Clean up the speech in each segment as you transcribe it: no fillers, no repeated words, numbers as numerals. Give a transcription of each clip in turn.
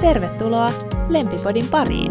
Tervetuloa Lempipodin pariin!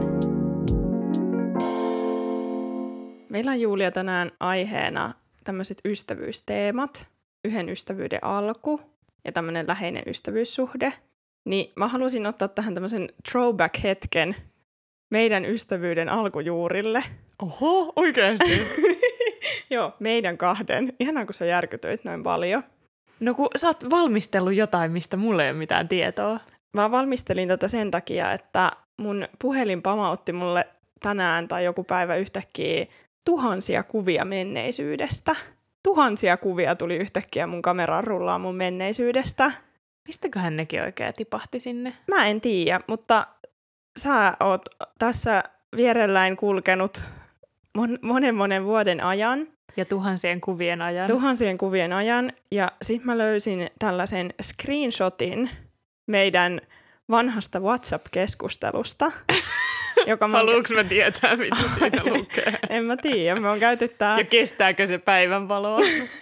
Meillä on Julia tänään aiheena tämmöiset ystävyysteemat, yhden ystävyyden alku ja tämmöinen läheinen ystävyyssuhde. Niin mä halusin ottaa tähän tämmöisen throwback-hetken meidän ystävyyden alkujuurille. Oho, oikeasti? Joo, meidän kahden. Ihanaa, kun sä järkytyit noin paljon. No kun sä oot valmistellut jotain, mistä mulla ei ole mitään tietoa. Mä valmistelin tätä sen takia, että mun puhelin pamautti mulle tänään tai joku päivä yhtäkkiä tuhansia kuvia menneisyydestä. Tuhansia kuvia tuli yhtäkkiä mun kameraan rullaan mun menneisyydestä. Mistäköhän nekin oikein tipahti sinne? Mä en tiedä, mutta sä oot tässä vierelläin kulkenut monen vuoden ajan. Ja tuhansien kuvien ajan. Tuhansien kuvien ajan. Ja sit mä löysin tällaisen screenshotin meidän vanhasta WhatsApp-keskustelusta. Haluuks mä tietää, mitä siinä lukee? En mä tiedä. Me on käytetään... Ja kestääkö se päivänvaloa?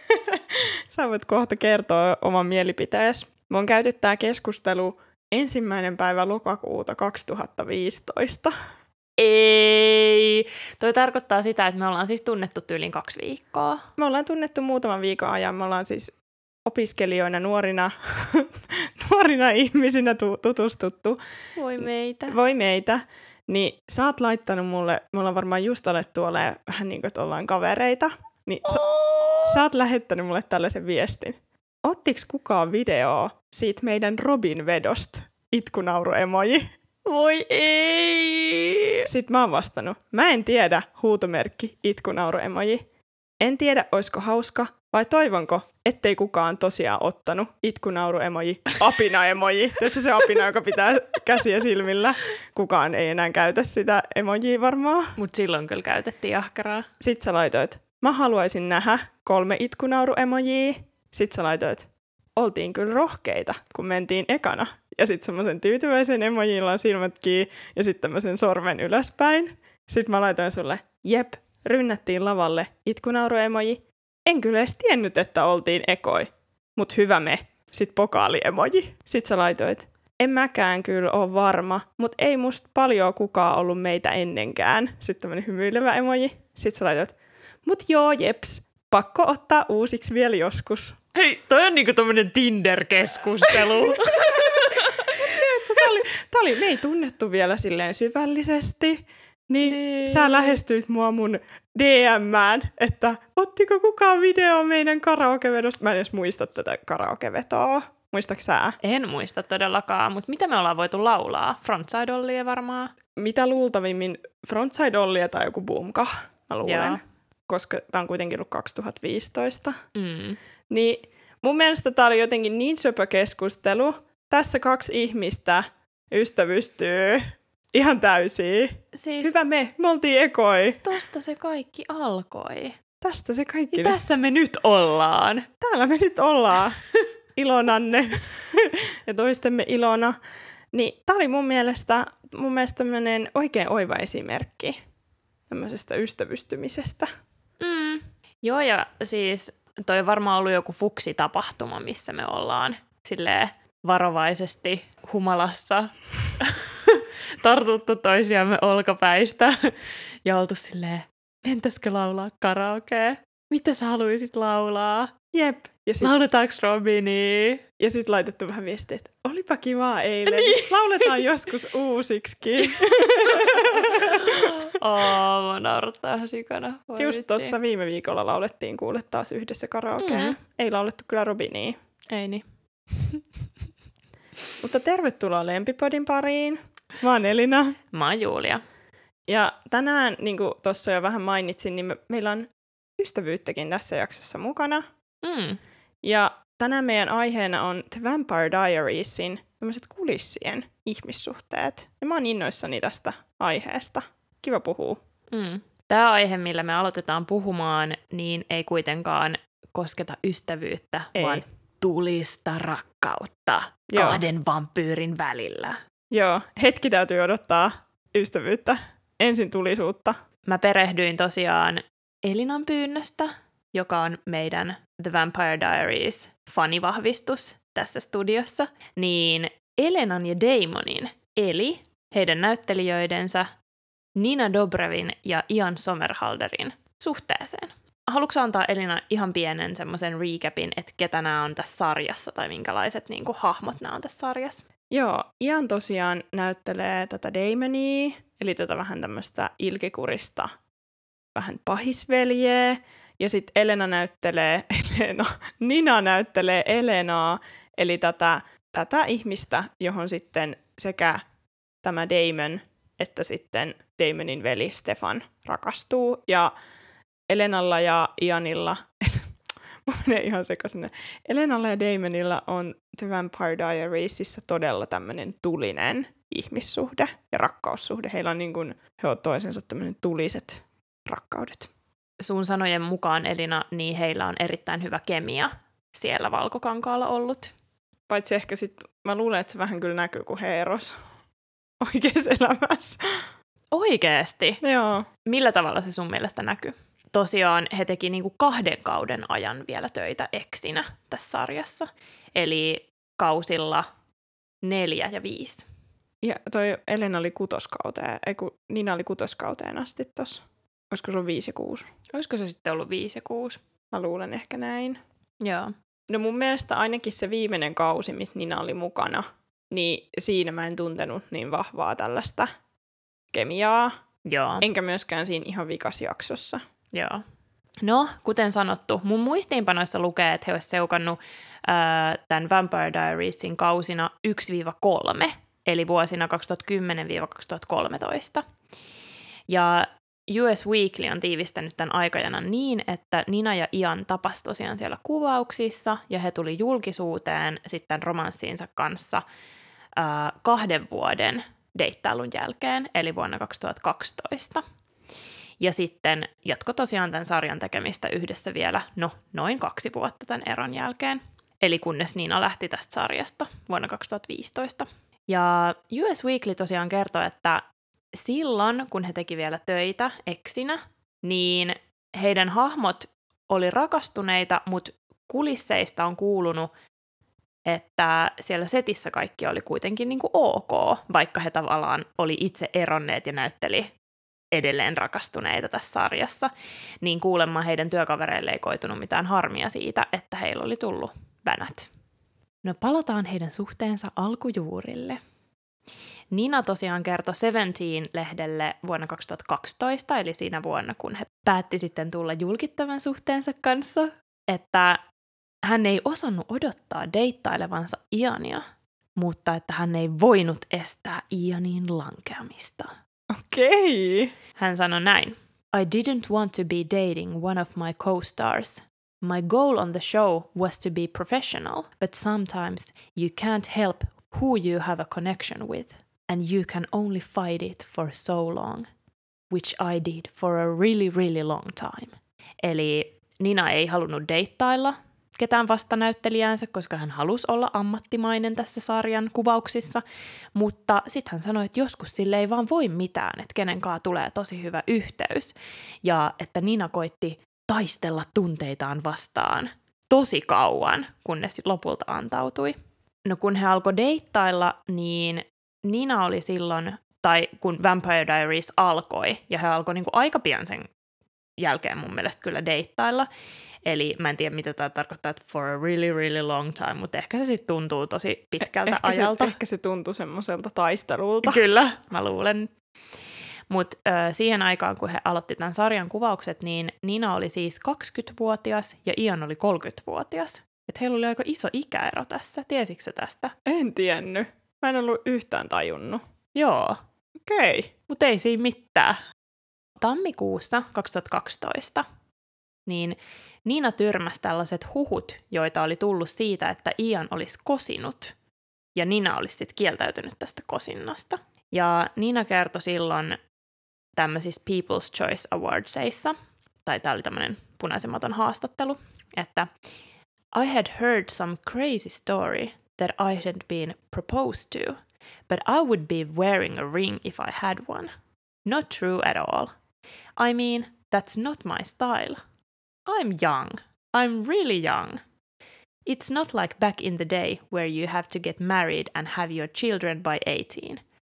Sä voit kohta kertoa oman mielipiteesi. Me on käyty tää keskustelu 1. päivä lokakuuta 2015. Ei! Toi tarkoittaa sitä, että me ollaan siis tunnettu tyyliin 2 viikkoa. Me ollaan tunnettu muutaman viikon ajan. Me ollaan siis opiskelijoina, nuorina ihmisinä tutustuttu. Voi meitä. Niin sä oot laittanut mulle, me ollaan varmaan just alettu olemaan vähän niin kuin, että ollaan kavereita. Niin sä oot lähettänyt mulle tällaisen viestin. Ottiks kukaan videoa siitä meidän Robin vedosta? Itkunauru-emoji. Voi ei! Sitten mä oon vastannut. Mä en tiedä, huutomerkki, itkunauru-emoji. En tiedä, oisko hauska vai toivonko, ettei kukaan tosiaan ottanut itkunauru-emoji, apina-emoji. Tiedätkö se apina, joka pitää käsiä silmillä? Kukaan ei enää käytä sitä emojia varmaan. Mut silloin kyllä käytettiin ahkeraa. Sitten sä laitoit, mä haluaisin nähdä 3 itkunauru-emojia. Sitten sä laitoit, oltiin kyllä rohkeita, kun mentiin ekana. Ja sitten semmoisen tyytyväisen emojilla on silmät kiinni ja sitten tämmöisen sormen ylöspäin. Sitten mä laitoin sulle, jep, rynnättiin lavalle, itkunauru-emoji. En kyllä edes tiennyt, että oltiin ekoi, mut hyvä me. Sitten pokaali-emoji. Sitten sä laitoit, en mäkään kyllä ole varma, mut ei musta paljon kukaan ollut meitä ennenkään. Sitten tämmönen hymyilevä emoji. Sitten sä laitoit, mut joo jeps, pakko ottaa uusiksi vielä joskus. Hei, toi on niinku tommonen Tinder-keskustelu. Me ei tunnettu vielä silleen syvällisesti, niin sä lähestyit mua mun DM:ään, että ottiko kukaan video meidän karaokevedosta? Mä en edes muista tätä karaokevetoa. Muistatko sä? En muista todellakaan, mutta mitä me ollaan voitu laulaa? Frontside Ollie varmaan? Mitä luultavimmin Frontside Ollie tai joku Boomka, mä luulen. Joo. Koska tää on kuitenkin ollut 2015. Niin mun mielestä tää oli jotenkin niin söpö keskustelu. Tässä 2 ihmistä ystävystyy ihan täysin. Siis hyvä me oltiin ekoi. Tosta se kaikki alkoi. Tästä se kaikki. Ja tässä me nyt ollaan. Täällä me nyt ollaan. Ilonanne ja toistemme ilona. Niin tää oli mun mielestä tämmönen oikein oiva esimerkki tämmöisestä ystävystymisestä. Joo, ja siis toi on varmaan ollut joku fuksitapahtuma, missä me ollaan silleen varovaisesti humalassa tartuttu toisiamme olkapäistä ja oltu silleen, mentäisikö laulaa karaokea? Mitä sä haluaisit laulaa? Jep. Lauletaanko Robinia? Ja sit laitettu vähän viestiä, että olipa kivaa eilen. Niin. Lauletaan joskus uusiksi. Mä naurattaa ihan sikana. Just tossa viime viikolla laulettiin kuule taas yhdessä karaokea. Ei laulettu kyllä Robinia. Ei niin. Mutta tervetuloa Lempipodin pariin. Mä oon Elina. Mä oon Julia. Ja tänään, niin kuin tuossa jo vähän mainitsin, niin meillä on ystävyyttäkin tässä jaksossa mukana. Ja tänään meidän aiheena on The Vampire Diariesin tämmöiset kulissien ihmissuhteet. Ja mä oon innoissani tästä aiheesta. Kiva puhua. Tämä aihe, millä me aloitetaan puhumaan, niin ei kuitenkaan kosketa ystävyyttä, vaan tulista rakkautta 2 vampyyrin välillä. Joo, hetki täytyy odottaa ystävyyttä. Ensin tulisuutta. Mä perehdyin tosiaan Elinan pyynnöstä, joka on meidän The Vampire Diaries fanivahvistus tässä studiossa, niin Elenan ja Damonin eli heidän näyttelijöidensä Nina Dobrevin ja Ian Somerhalderin suhteeseen. Haluatko antaa Elina ihan pienen semmoisen recapin, että ketä nämä on tässä sarjassa tai minkälaiset niin kuin, hahmot nämä on tässä sarjassa? Joo, Ian tosiaan näyttelee tätä Damonia, eli tätä vähän tämmöistä ilkikurista, vähän pahisveljeä. Ja sitten Nina näyttelee Elenaa, eli tätä ihmistä, johon sitten sekä tämä Damon että sitten Damonin veli Stefan rakastuu. Ja Elenalla ja Ianilla, menee ihan sekaisin. Elenalla ja Damonilla on The Vampire Diariesissa todella tämmöinen tulinen ihmissuhde ja rakkaussuhde. Heillä on niin kuin, he on toisensa tämmöinen tuliset rakkaudet. Sun sanojen mukaan, Elina, niin heillä on erittäin hyvä kemia siellä Valkokankaalla ollut. Paitsi ehkä sitten, mä luulen, että se vähän kyllä näkyy, kun he eros oikeassa elämässä. Oikeesti? Joo. Millä tavalla se sun mielestä näkyy? Tosiaan he teki niinku 2 kauden ajan vielä töitä eksinä tässä sarjassa. Eli kausilla 4 ja 5. Ja toi Elena oli 6. kauteen, Nina oli 6. kauteen asti tossa. Olisiko se ollut 5 ja 6? Olisiko se sitten ollut 5 ja 6? Mä luulen ehkä näin. Joo. No mun mielestä ainakin se viimeinen kausi, missä Nina oli mukana, niin siinä mä en tuntenut niin vahvaa tällaista kemiaa. Joo. Enkä myöskään siinä ihan vikasjaksossa. Joo. No, kuten sanottu, mun muistiinpanoissa lukee, että he olisivat seukannut tämän Vampire Diariesin kausina 1-3, eli vuosina 2010-2013. Ja US Weekly on tiivistänyt tämän aikajanan niin, että Nina ja Ian tapasivat tosiaan siellä kuvauksissa, ja he tuli julkisuuteen sitten romanssiinsa kanssa 2 vuoden deittailun jälkeen, eli vuonna 2012. Ja sitten jatko tosiaan tämän sarjan tekemistä yhdessä vielä, noin 2 vuotta tämän eron jälkeen. Eli kunnes Nina lähti tästä sarjasta vuonna 2015. Ja US Weekly tosiaan kertoi, että silloin, kun he teki vielä töitä eksinä, niin heidän hahmot oli rakastuneita, mutta kulisseista on kuulunut, että siellä setissä kaikki oli kuitenkin niin kuin ok, vaikka he tavallaan oli itse eronneet ja näytteli edelleen rakastuneita tässä sarjassa, niin kuulemma heidän työkavereille ei koitunut mitään harmia siitä, että heillä oli tullut bänät. No palataan heidän suhteensa alkujuurille. Nina tosiaan kertoi Seventeen-lehdelle vuonna 2012, eli siinä vuonna, kun he päätti sitten tulla julkittavan suhteensa kanssa, että hän ei osannut odottaa deittailevansa Iania, mutta että hän ei voinut estää Ianin lankeamista. Okei. Hän sanoi näin. I didn't want to be dating one of my co-stars. My goal on the show was to be professional, but sometimes you can't help who you have a connection with, and you can only fight it for so long, which I did for a really, really long time. Eli Nina ei halunnut deittailla ketään vastanäyttelijäänsä, koska hän halusi olla ammattimainen tässä sarjan kuvauksissa, mutta sitten hän sanoi, että joskus sille ei vaan voi mitään, että kenenkaan tulee tosi hyvä yhteys, ja että Nina koitti taistella tunteitaan vastaan tosi kauan, kunnes lopulta antautui. No kun he alkoi deittailla, niin Nina oli silloin, tai kun Vampire Diaries alkoi, ja he alkoi niinku aika pian sen jälkeen mun mielestä kyllä deittailla. Eli mä en tiedä, mitä tämä tarkoittaa, että for a really, really long time, mutta ehkä se sitten tuntuu tosi pitkältä ajalta. Ehkä se tuntuu semmoiselta taistelulta. Kyllä, mä luulen. Mutta siihen aikaan, kun he aloitti tämän sarjan kuvaukset, niin Nina oli siis 20-vuotias ja Ian oli 30-vuotias. Että heillä oli aika iso ikäero tässä. Tiesitkö tästä? En tiennyt. Mä en ollut yhtään tajunnut. Joo. Okei. Mutta ei siinä mitään. Tammikuussa 2012 niin Nina tyrmäsi tällaiset huhut, joita oli tullut siitä, että Ian olisi kosinut. Ja Nina olisi sitten kieltäytynyt tästä kosinnasta. Ja Nina kertoi silloin tämmöisissä People's Choice Awardsissa, tai tämä oli tämmöinen punaisematon haastattelu, että I had heard some crazy story that I had been proposed to, but I would be wearing a ring if I had one. Not true at all. I mean, that's not my style. I'm young. I'm really young. It's not like back in the day where you have to get married and have your children by 18.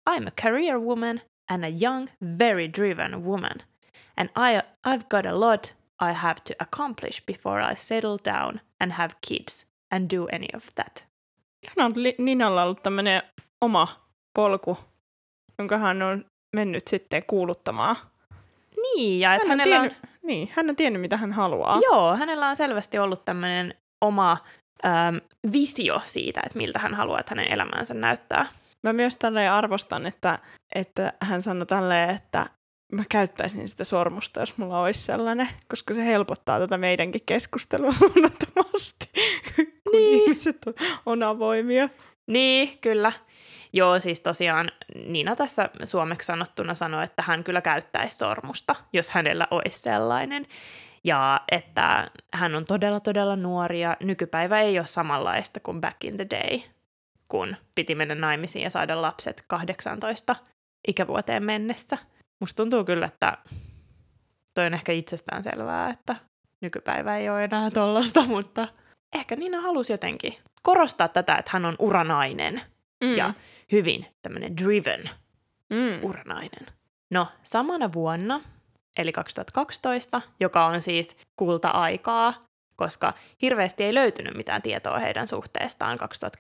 I'm a career woman and a young, very driven woman. And I've got a lot I have to accomplish before I settle down and have kids and do any of that. Ihan Ninalla ollut tämmöinen oma polku, jonka hän on mennyt sitten kuuluttamaan. Niin, ja että hän on tiennyt, mitä hän haluaa. Joo, hänellä on selvästi ollut tämmöinen oma visio siitä, että miltä hän haluaa, että hänen elämänsä näyttää. Mä myös tälleen arvostan, että hän sanoi tälleen, että mä käyttäisin sitä sormusta, jos mulla olisi sellainen, koska se helpottaa tätä meidänkin keskustelua suunnattomasti, kun ihmiset on avoimia. Niin, kyllä. Joo, siis tosiaan Nina tässä suomeksi sanottuna sanoi, että hän kyllä käyttäisi sormusta, jos hänellä olisi sellainen. Ja että hän on todella, todella nuori ja nykypäivä ei ole samanlaista kuin back in the day, kun piti mennä naimisiin ja saada lapset 18 ikävuoteen mennessä. Musta tuntuu kyllä, että toi on ehkä itsestään selvää, että nykypäivä ei ole enää tollasta, mutta ehkä Nina halusi jotenkin korostaa tätä, että hän on uranainen ja hyvin tämmöinen driven uranainen. No, samana vuonna, eli 2012, joka on siis kulta-aikaa, koska hirveästi ei löytynyt mitään tietoa heidän suhteestaan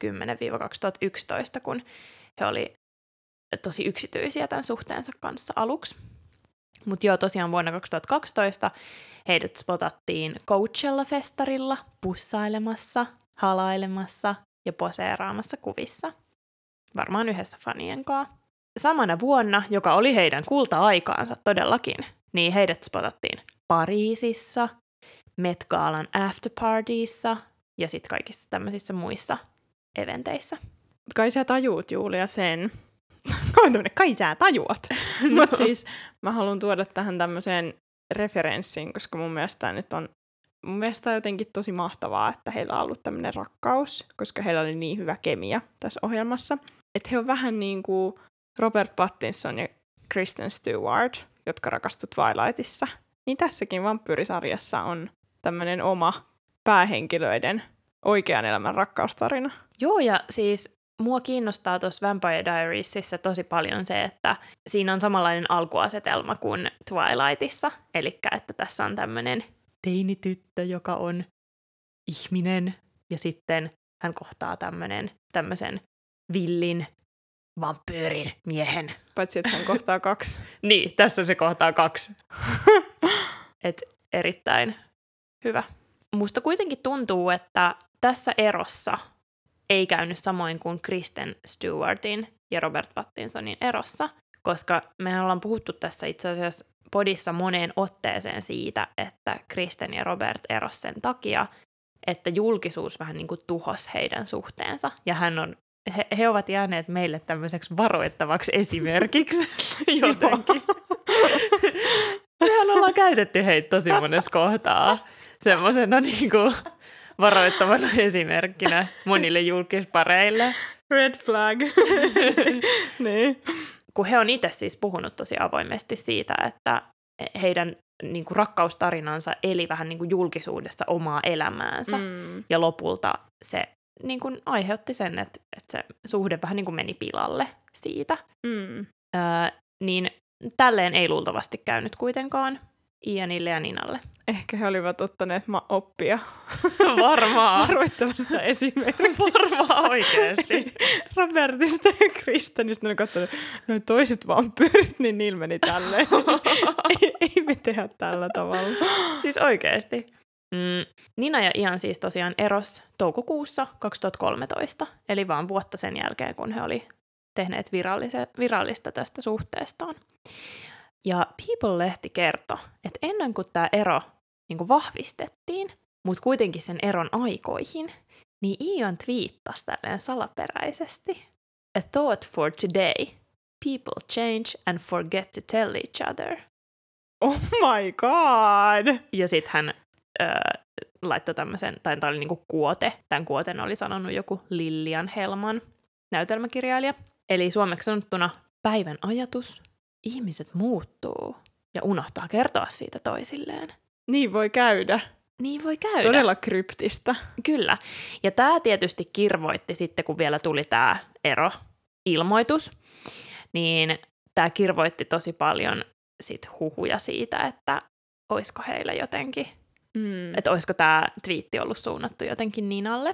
2010-2011, kun he oli tosi yksityisiä tämän suhteensa kanssa aluksi. Mutta joo, tosiaan vuonna 2012 heidät spotattiin Coachella-festarilla pussailemassa, halailemassa ja poseeraamassa kuvissa. Varmaan yhdessä fanien kanssa. Samana vuonna, joka oli heidän kulta-aikaansa todellakin, niin heidät spotattiin Pariisissa, Met Galan afterpartyissa ja sitten kaikissa tämmöisissä muissa eventeissä. Kai sä tajuut, Julia, sen. Kai sä tajuat. No. Mutta siis mä haluan tuoda tähän tämmöiseen referenssiin, koska mun mielestä on jotenkin tosi mahtavaa, että heillä on ollut tämmöinen rakkaus, koska heillä oli niin hyvä kemia tässä ohjelmassa. Että he on vähän niin kuin Robert Pattinson ja Kristen Stewart, jotka rakastuivat Twilightissa. Niin tässäkin vampyyrisarjassa on tämmöinen oma päähenkilöiden oikean elämän rakkaustarina. Joo, ja siis mua kiinnostaa tuossa Vampire Diariesissa tosi paljon se, että siinä on samanlainen alkuasetelma kuin Twilightissa. Eli että tässä on tämmöinen teinityttö, joka on ihminen, ja sitten hän kohtaa tämmöisen villin vampyyrin miehen. Paitsi, että hän kohtaa 2. Niin, tässä se kohtaa 2. Et erittäin hyvä. Musta kuitenkin tuntuu, että tässä erossa ei käynyt samoin kuin Kristen Stewartin ja Robert Pattinsonin erossa, koska me ollaan puhuttu tässä itse asiassa podissa moneen otteeseen siitä, että Kristen ja Robert eros sen takia, että julkisuus vähän niin kuin tuhosi heidän suhteensa, ja he ovat jääneet meille tämmöiseksi varoittavaksi esimerkiksi jotenkin. Mehän ollaan käytetty heitä tosi monessa kohtaa semmoisena niin kuin varoittavana esimerkkinä monille julkispareille. Red flag. Niin. Kun he on itse siis puhunut tosi avoimesti siitä, että heidän niin kuin rakkaustarinansa eli vähän niin kuin julkisuudessa omaa elämäänsä. Ja lopulta se niin kuin aiheutti sen, että se suhde vähän niin kuin meni pilalle siitä. Niin tälleen ei luultavasti käynyt kuitenkaan Ianille ja Ninalle. Ehkä he olivat ottaneet oppia. Varmaan. Varoittavasta esimerkkiä. Varmaan oikeasti. Robertista ja Kristenistä ne on katsonut, noin toiset vampyyrit, niin niillä meni tälleen. ei me tehdä tällä tavalla. Siis oikeasti. Nina ja Ian siis tosiaan eros toukokuussa 2013, eli vaan vuotta sen jälkeen, kun he oli tehneet virallista tästä suhteestaan. Ja People-lehti kertoi, että ennen kuin tämä ero niin kuin vahvistettiin, mutta kuitenkin sen eron aikoihin, niin Ian twiittasi tälleen salaperäisesti. A thought for today. People change and forget to tell each other. Oh my god! Ja sitten hän laittoi tämmöisen, tai tämä oli niinku kuote. Tämän kuoten oli sanonut joku Lilian Hellman, näytelmäkirjailija. Eli suomeksi sanottuna päivän ajatus. Ihmiset muuttuu ja unohtaa kertoa siitä toisilleen. Niin voi käydä. Niin voi käydä. Todella kryptistä. Kyllä. Ja tämä tietysti kirvoitti sitten, kun vielä tuli tämä ero-ilmoitus. niin tämä kirvoitti tosi paljon sit huhuja siitä, että olisiko heillä jotenkin, että olisiko tämä twiitti ollut suunnattu jotenkin Ninalle.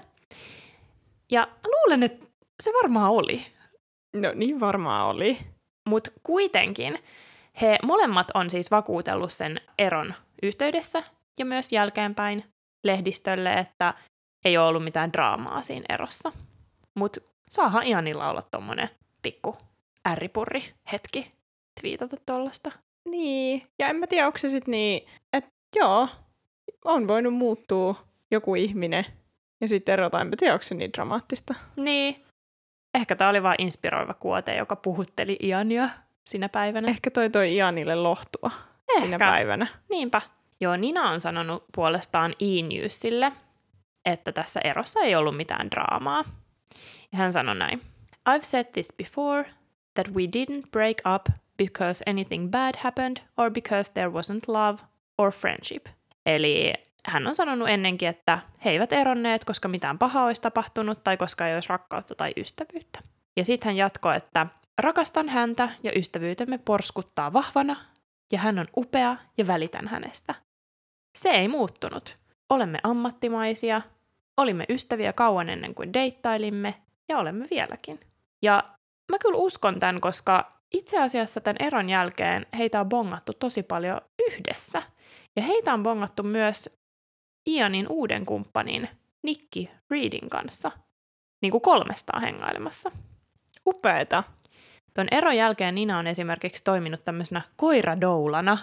Ja luulen, että se varmaan oli. No niin varmaan oli. Mutta kuitenkin he molemmat on siis vakuutellut sen eron yhteydessä ja myös jälkeenpäin lehdistölle, että ei ole ollut mitään draamaa siinä erossa. Mutta saahan Ianilla olla tommonen pikku ärripurri hetki twiitata tollasta. Niin, ja en mä tiedä, onko se sitten niin, että joo, on voinut muuttua joku ihminen ja sitten erota, en mä tiedä, onko se niin dramaattista. Niin, ehkä tää oli vaan inspiroiva kuote, joka puhutteli Iania sinä päivänä. Ehkä toi Ianille lohtua sinä päivänä. Niinpä. Joo, Nina on sanonut puolestaan E-Newsille, että tässä erossa ei ollut mitään draamaa. Ja hän sanoi näin. I've said this before, that we didn't break up because anything bad happened or because there wasn't love or friendship. Eli hän on sanonut ennenkin, että he eivät eronneet, koska mitään pahaa olisi tapahtunut tai koska ei olisi rakkautta tai ystävyyttä. Ja sitten hän jatkoi, että rakastan häntä ja ystävyytemme porskuttaa vahvana ja hän on upea ja välitän hänestä. Se ei muuttunut. Olemme ammattimaisia, olimme ystäviä kauan ennen kuin deittailimme ja olemme vieläkin. Ja mä kyllä uskon tämän, koska itse asiassa tämän eron jälkeen heitä on bongattu tosi paljon yhdessä. Ja heitä on bongattu myös Ianin uuden kumppanin Nikki Reedin kanssa. Niin kuin 300 hengailemassa. Upeeta. Tuon eron jälkeen Nina on esimerkiksi toiminut tämmöisenä koiradoulana.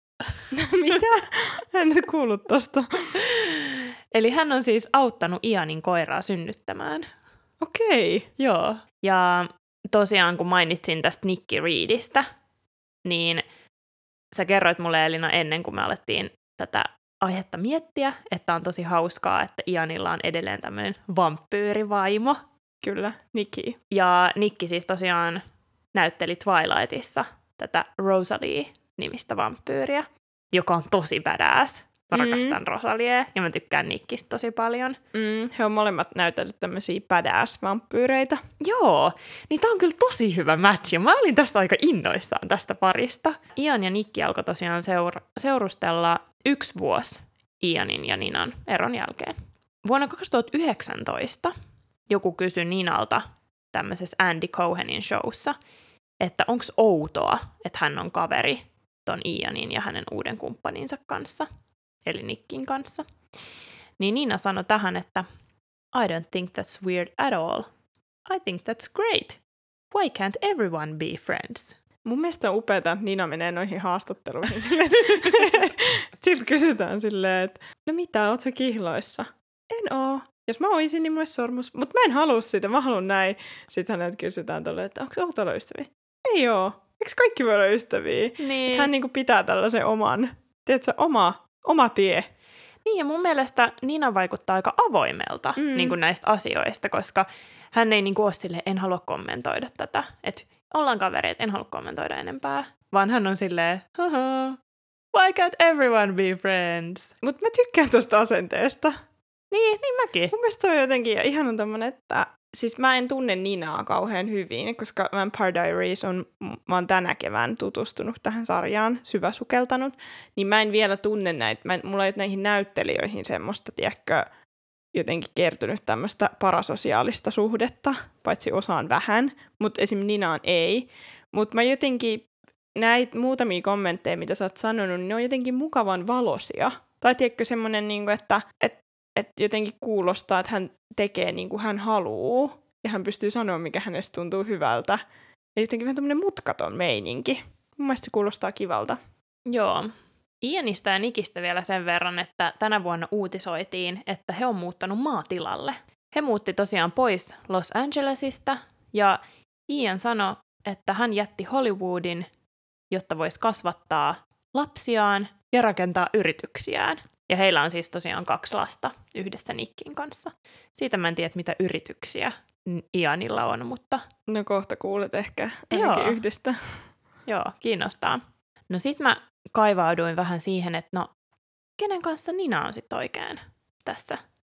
Mitä? En nyt kuullut tosta. Eli hän on siis auttanut Ianin koiraa synnyttämään. Okei. Joo. Ja tosiaan kun mainitsin tästä Nikki Reedistä, niin sä kerroit mulle Elina ennen kuin me alettiin tätä aihetta miettiä, että on tosi hauskaa, että Ianilla on edelleen tämmöinen vampyyrivaimo. Kyllä, Nikki. Ja Nikki siis tosiaan näytteli Twilightissa tätä Rosalie-nimistä vampyyriä, joka on tosi badass. Mä rakastan Rosaliea ja mä tykkään Nickistä tosi paljon. He on molemmat näytellyt tämmöisiä badass-vampyyreitä. Joo, niin tää on kyllä tosi hyvä match ja mä olin tästä aika innoissaan tästä parista. Ian ja Nikki alkoi tosiaan seurustella 1 vuosi Ianin ja Ninan eron jälkeen. Vuonna 2019 joku kysyi Ninalta tämmöisessä Andy Cohenin showssa, että onko outoa, että hän on kaveri ton Ianin ja hänen uuden kumppaninsa kanssa, eli Nickin kanssa. Niin Nina sanoi tähän, että I don't think that's weird at all. I think that's great. Why can't everyone be friends? Mun mielestä on upeaa, että Nina menee noihin haastatteluihin. Sitten kysytään silleen, että no mitä, oot sä kihloissa? En oo. Jos mä oisin, niin mulle sormus. Mutta mä en halua sitä, mä haluan näin. Sitten häneltä kysytään tolleen, että onko oot olla ystäviä? Ei oo. Eikö kaikki voi olla ystäviä? Niin. Että hän niinku pitää tällaisen oman, tiedätkö, oma tie. Niin, ja mun mielestä Nina vaikuttaa aika avoimelta niin kuin näistä asioista, koska hän ei niin kuin ole silleen, en halua kommentoida tätä. Että ollaan kavereita, en halua kommentoida enempää. Vaan hän on silleen, haha, why can't everyone be friends? Mutta mä tykkään tosta asenteesta. Niin mäkin. Mun mielestä on jotenkin ihan tommonen, että siis mä en tunne Ninaa kauhean hyvin, koska Vampire Diaries mä oon tänä kevään tutustunut tähän sarjaan, syväsukeltanut, niin mä en vielä tunne näitä, mulla ei ole näihin näyttelijöihin semmoista, tiedätkö, jotenkin kertynyt tämmöistä parasosiaalista suhdetta, paitsi osaan vähän, mutta esimerkiksi Ninaan ei. Mutta mä jotenkin, näitä muutamia kommentteja, mitä sä oot sanonut, niin ne on jotenkin mukavan valoisia. Tai tiedätkö semmoinen, niin että jotenkin kuulostaa, että hän tekee niin kuin hän haluaa, ja hän pystyy sanoa, mikä hänestä tuntuu hyvältä. Ja jotenkin vähän tämmöinen mutkaton meininki. Mun mielestä se kuulostaa kivalta. Joo. Ianista ja Nickistä vielä sen verran, että tänä vuonna uutisoitiin, että he on muuttanut maatilalle. He muutti tosiaan pois Los Angelesista, ja Ian sanoi, että hän jätti Hollywoodin, jotta voisi kasvattaa lapsiaan ja rakentaa yrityksiään. Ja heillä on siis tosiaan 2 lasta yhdessä Nickin kanssa. Siitä mä en tiedä, mitä yrityksiä Ianilla on, mutta... No kohta kuulet ehkä ainakin yhdestä. Joo, kiinnostaa. No sit mä kaivauduin vähän siihen, että no, kenen kanssa Nina on sit oikein tässä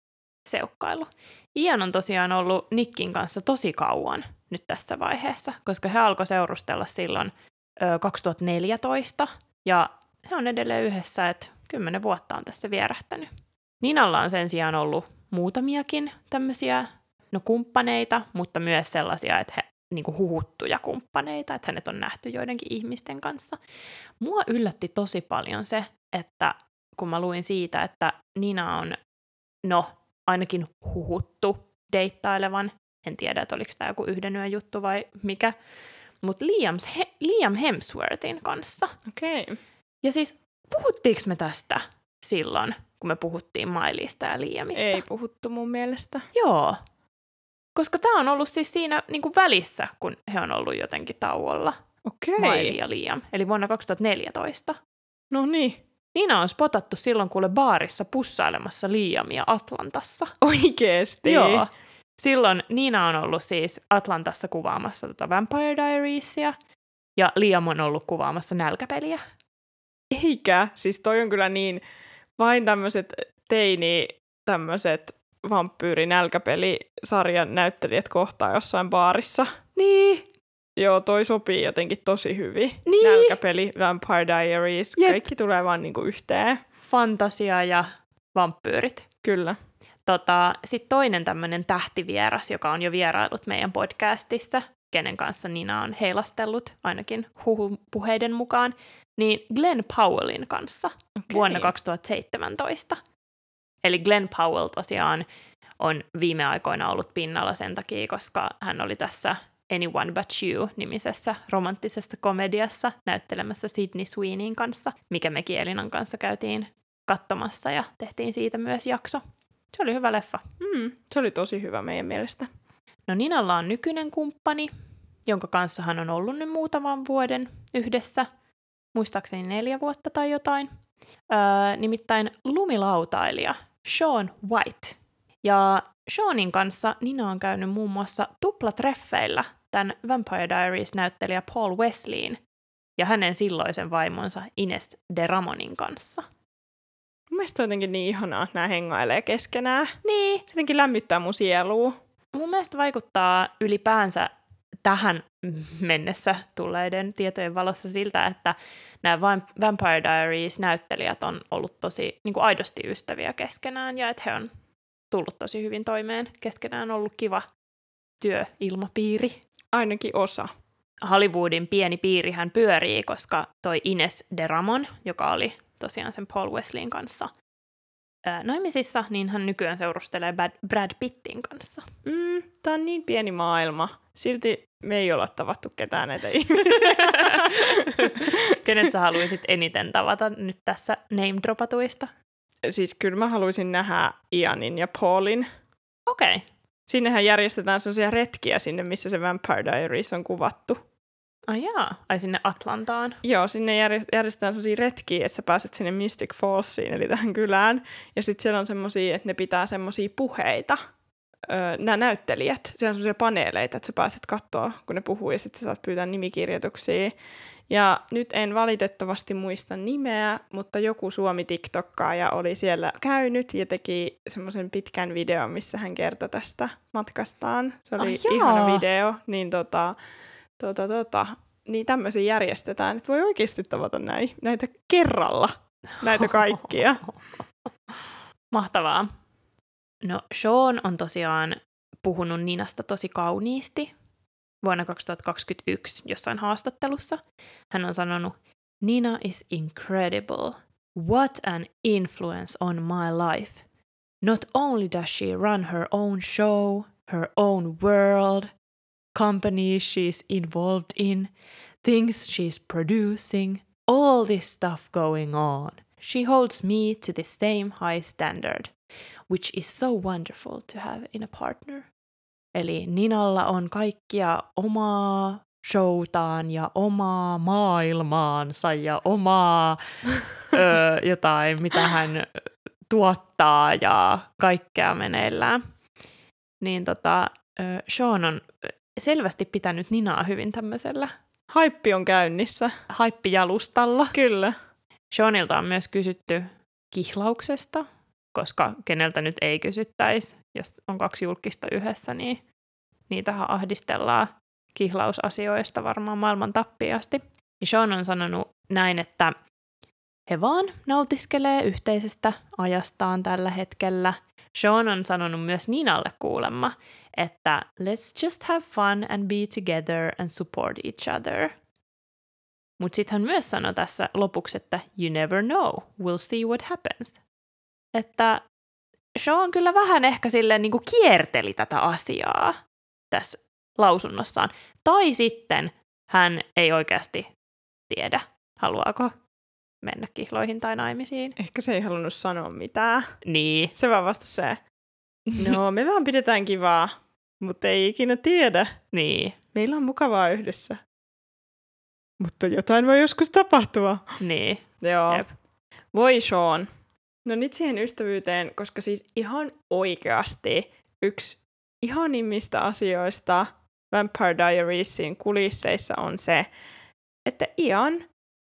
seukkailu. Ian on tosiaan ollut Nickin kanssa tosi kauan nyt tässä vaiheessa, koska he alkoi seurustella silloin 2014, ja he on edelleen yhdessä, että 10 vuotta on tässä vierähtänyt. Ninalla on sen sijaan ollut muutamiakin tämmöisiä kumppaneita, mutta myös sellaisia, että he niinku huhuttuja kumppaneita, että hänet on nähty joidenkin ihmisten kanssa. Mua yllätti tosi paljon se, että kun mä luin siitä, että Nina on, ainakin huhuttu deittailevan, en tiedä, että oliko tämä joku yhden yön juttu vai mikä, mutta Liam Hemsworthin kanssa. Okei. Ja siis puhuttiinko me tästä silloin, kun me puhuttiin Mileystä ja Liamista? Ei puhuttu mun mielestä. Joo. Koska tämä on ollut siis siinä niinku välissä, kun he on ollut jotenkin tauolla. Okei. Miley ja Liam, eli vuonna 2014. No niin. Nina on spotattu silloin kuule baarissa pussailemassa Liamia Atlantassa. Oikeesti? Joo. Silloin Nina on ollut siis Atlantassa kuvaamassa Vampire Diariesia, ja Liam on ollut kuvaamassa Nälkäpeliä. Eikä. Siis toi on kyllä niin, vain tämmöiset vampyyri-nälkäpeli-sarjan näyttelijät kohtaa jossain baarissa. Niin. Joo, toi sopii jotenkin tosi hyvin. Niin. Nälkäpeli, Vampire Diaries, kaikki tulee vaan niinku yhteen. Fantasia ja vampyyrit. Kyllä. Sitten toinen tämmöinen tähtivieras, joka on jo vierailut meidän podcastissa, kenen kanssa Nina on heilastellut, ainakin puheiden mukaan, niin Glenn Powellin kanssa vuonna 2017. Eli Glenn Powell tosiaan on viime aikoina ollut pinnalla sen takia, koska hän oli tässä Anyone But You-nimisessä romanttisessa komediassa näyttelemässä Sydney Sweeneyn kanssa, mikä mekin Elinan kanssa käytiin katsomassa ja tehtiin siitä myös jakso. Se oli hyvä leffa. Se oli tosi hyvä meidän mielestä. No Ninalla on nykyinen kumppani, jonka kanssa hän on ollut nyt muutaman vuoden yhdessä. Muistaakseni 4 vuotta tai jotain. Nimittäin lumilautailija Shaun White. Ja Shaunin kanssa Nina on käynyt muun muassa tuplatreffeillä tämän Vampire Diaries-näyttelijä Paul Wesleyin ja hänen silloisen vaimonsa Ines de Ramonin kanssa. Mun mielestä on jotenkin niin ihanaa, että nämä hengailee keskenään. Niin. Se jotenkin lämmittää mun sielua. Mun mielestä vaikuttaa ylipäänsä tähän mennessä tulleiden tietojen valossa siltä, että nämä Vampire Diaries-näyttelijät on ollut tosi niin kuin aidosti ystäviä keskenään ja että he on tullut tosi hyvin toimeen. Keskenään on ollut kiva työilmapiiri. Ainakin osa. Hollywoodin pieni piirihän pyörii, koska toi Ines de Ramon, joka oli tosiaan sen Paul Wesleyin kanssa naimisissa, niin hän nykyään seurustelee Brad Pittin kanssa. Tää on niin pieni maailma. Silti me ei olla tavattu ketään näitä ihmisiä. Kenet sä haluaisit eniten tavata nyt tässä name-dropatuista? Siis kyllä mä haluaisin nähdä Ianin ja Paulin. Okei. Sinnehän järjestetään sellaisia retkiä sinne, missä se Vampire Diaries on kuvattu. Ai sinne Atlantaan. Joo, sinne järjestetään sellaisia retkiä, että sä pääset sinne Mystic Fallsiin, eli tähän kylään. Ja sitten siellä on semmosia, että ne pitää semmosia puheita, nämä näyttelijät. Siellä on semmosia paneeleita, että sä pääset katsoa, kun ne puhuu, ja sitten sä saat pyytää nimikirjoituksia. Ja nyt en valitettavasti muista nimeä, mutta joku Suomi-tiktokkaaja oli siellä käynyt ja teki semmoisen pitkän videon, missä hän kertoi tästä matkastaan. Se oli ihana video, niin niin tämmöisiä järjestetään, että voi oikeasti tavata näitä kerralla, näitä kaikkia. Mahtavaa. No Shaun on tosiaan puhunut Ninasta tosi kauniisti vuonna 2021 jossain haastattelussa. Hän on sanonut, Nina is incredible. What an influence on my life. Not only does she run her own show, her own world, companies she's involved in, things she's producing, all this stuff going on. She holds me to the same high standard, which is so wonderful to have in a partner. Eli Ninalla on kaikkia omaa showtaan ja omaa maailmaansa ja omaa jotain, mitä hän tuottaa ja kaikkea meneillään. Niin Shaun on selvästi pitänyt Ninaa hyvin tämmöisellä Haippi on käynnissä. haippijalustalla. Kyllä. Shaunilta on myös kysytty kihlauksesta koska keneltä nyt ei kysyttäisi, jos on 2 julkista yhdessä, niin niitähän ahdistellaan kihlausasioista varmaan maailman tappiasti. Ja Sean on sanonut näin, että he vaan nautiskelee yhteisestä ajastaan tällä hetkellä. Sean on sanonut myös Ninalle kuulemma, että let's just have fun and be together and support each other. Mutta sitten hän myös sanoi tässä lopuksi, että you never know, we'll see what happens. Että Sean kyllä vähän ehkä silleen niin kuin kierteli tätä asiaa tässä lausunnossaan. Tai sitten hän ei oikeasti tiedä, haluaako mennä kihloihin tai naimisiin. Ehkä se ei halunnut sanoa mitään. Niin. Se vaan vastasi se, no me vaan pidetään kivaa, mutta ei ikinä tiedä. Niin. Meillä on mukavaa yhdessä. Mutta jotain voi joskus tapahtua. Niin. Joo. Jep. Voi Sean. No nyt siihen ystävyyteen, koska siis ihan oikeasti yksi ihanimmista asioista Vampire Diariesin kulisseissa on se, että Ian,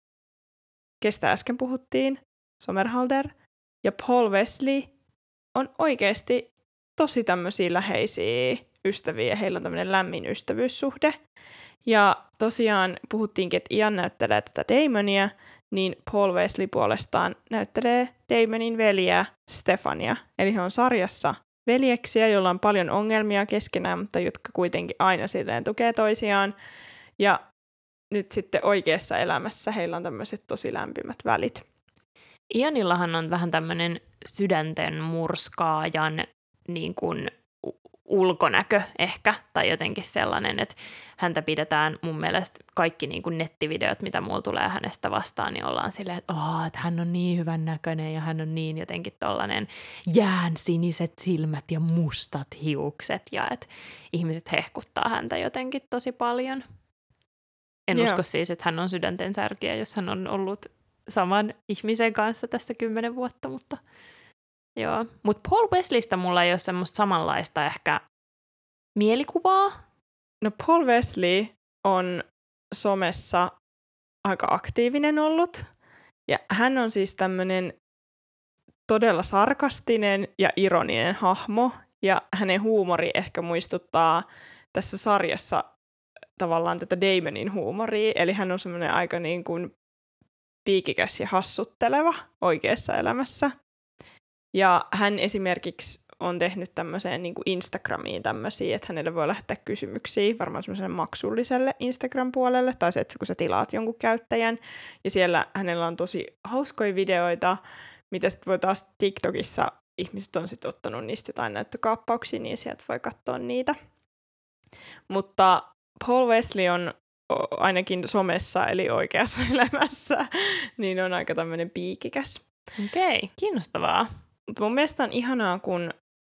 kestä äsken puhuttiin, Somerhalder ja Paul Wesley on oikeasti tosi tämmöisiä läheisiä ystäviä. Heillä on tämmöinen lämmin ystävyyssuhde. Ja tosiaan puhuttiinkin, että Ian näyttelee tätä Damonia, niin Paul Wesley puolestaan näyttelee Damonin veljeä Stefania. Eli he on sarjassa veljeksiä, joilla on paljon ongelmia keskenään, mutta jotka kuitenkin aina silleen tukee toisiaan. Ja nyt sitten oikeassa elämässä heillä on tämmöiset tosi lämpimät välit. Ianillahan on vähän tämmöinen sydänten murskaajan niin kuin ulkonäkö ehkä, tai jotenkin sellainen, että häntä pidetään mun mielestä kaikki niin kuin nettivideot, mitä mulla tulee hänestä vastaan, niin ollaan silleen, että hän on niin hyvän näköinen ja hän on niin jotenkin tollainen jäänsiniset silmät ja mustat hiukset ja että ihmiset hehkuttaa häntä jotenkin tosi paljon. En usko siis, että hän on sydänten särkiä, jos hän on ollut saman ihmisen kanssa tässä 10 vuotta, mutta joo. Mutta Paul Wesleystä mulla ei ole semmoista samanlaista ehkä mielikuvaa. No Paul Wesley on somessa aika aktiivinen ollut. Ja hän on siis tämmöinen todella sarkastinen ja ironinen hahmo. Ja hänen huumori ehkä muistuttaa tässä sarjassa tavallaan tätä Damonin huumoria. Eli hän on semmoinen aika niin kuin piikikäs ja hassutteleva oikeassa elämässä. Ja hän esimerkiksi on tehnyt tämmöiseen niin kuin Instagramiin tämmöisiä, että hänelle voi lähettää kysymyksiä varmaan semmoiselle maksulliselle Instagram-puolelle, tai se, että kun sä tilaat jonkun käyttäjän, ja siellä hänellä on tosi hauskoja videoita, mitä sitten voi taas TikTokissa, ihmiset on sitten ottanut niistä jotain näyttökaappauksia, niin sieltä voi katsoa niitä. Mutta Paul Wesley on ainakin somessa, eli oikeassa elämässä, niin on aika tämmöinen piikikäs. Okei, kiinnostavaa. Mutta mun mielestä on ihanaa, kun